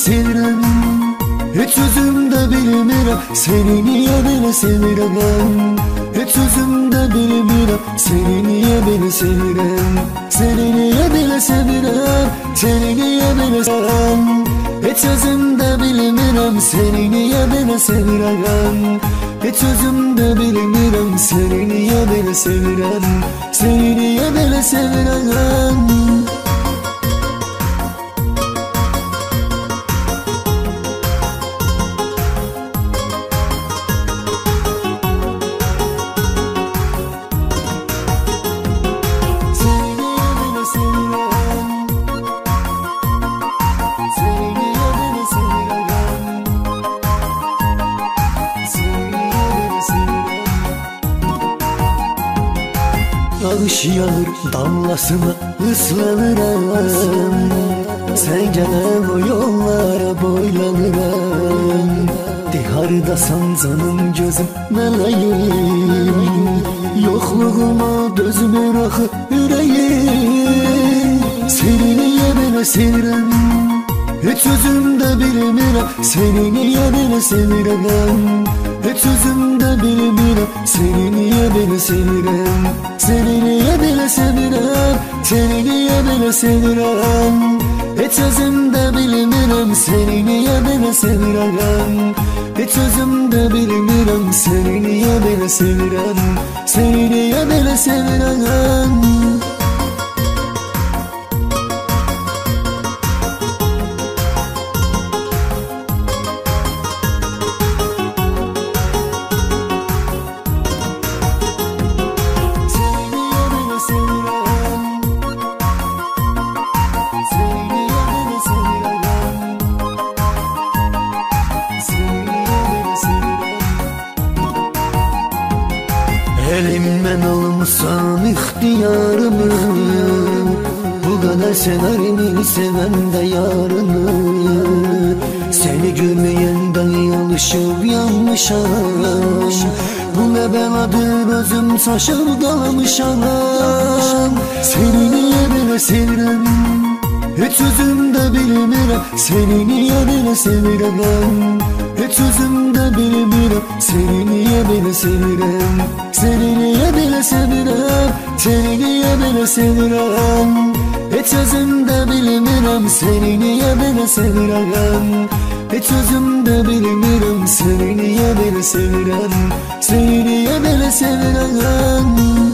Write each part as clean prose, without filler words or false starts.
sevirəm, heç özüm də bilmirəm, seni niyə belə sevirəm. Heç özüm də bilmirəm, seni niyə belə sevirəm. Seni niyə belə sevirəm, seni niyə belə sevirəm. Heç özüm də bilmirəm, seni niyə belə sevirəm. Heç özüm də bilmirəm, seni niyə belə sevirəm. Seni niyə belə sevirəm. Yağış yağır damlasına ıslanıram, sen gelen o yollara boylanıram. Dihardasan canım gözüm meleğim, yokluğuma dözmür axı yüreğim. Seni niyə belə sevirəm, heç özüm də bilmirəm, seni niyə belə sevirəm. Heç özüm də bilmirəm, seni niyə belə sevirəm. Seni niyə belə sevirəm, seni niyə belə sevirəm. Heç özüm də bilmirəm, seni niyə belə sevirəm. Heç özüm də bilmirəm, seni niyə belə sevirəm. Seni niyə belə sevirəm. Elimden almışsan ihtiyarımı, bu kadar severim seven de yarını. Seni görmeyenden alışıp yanmışam, bu ne beladır özüm saçıp kalmışam. Seni niye böyle sevirem, heç özüm de bilmirəm, seni niyə belə sevirəm. Heç özüm də bilmirəm, seni niyə belə sevirəm. Seni niyə belə sevirəm, seni niyə belə sevirəm. Heç özüm də bilmirəm, seni niyə belə sevirəm. Heç özüm də bilmirəm, seni niyə belə sevirəm. Seni niyə belə sevirəm.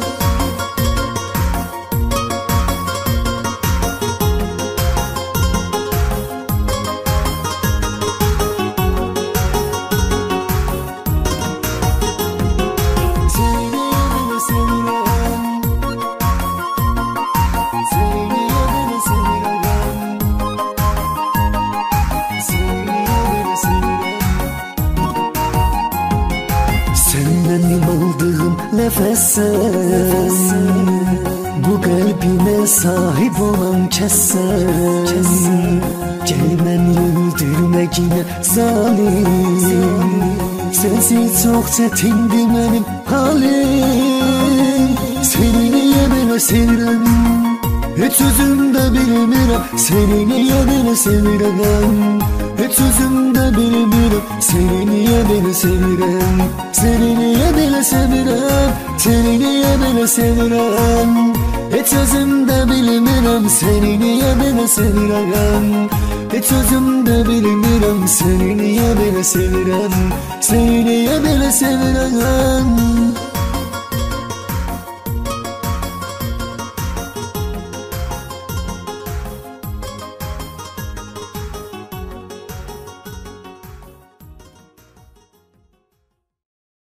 Benim aldığım nefessen, bu kalbime sahip olan kessen. Gel beni öldürmek yine zalim, sensiz çok çetindir benim halim. Seni niye böyle sevirəm, heç özüm də bilmirəm, seni niyə belə sevirəm. Heç özüm də bilmirəm, seni niyə belə sevirəm. Seni niyə belə sevirəm, seni niyə belə sevirəm. Heç özüm də bilmirəm, seni niyə belə sevirəm. Heç özüm də bilmirəm, seni niyə belə sevirəm. Seni niyə belə sevirəm.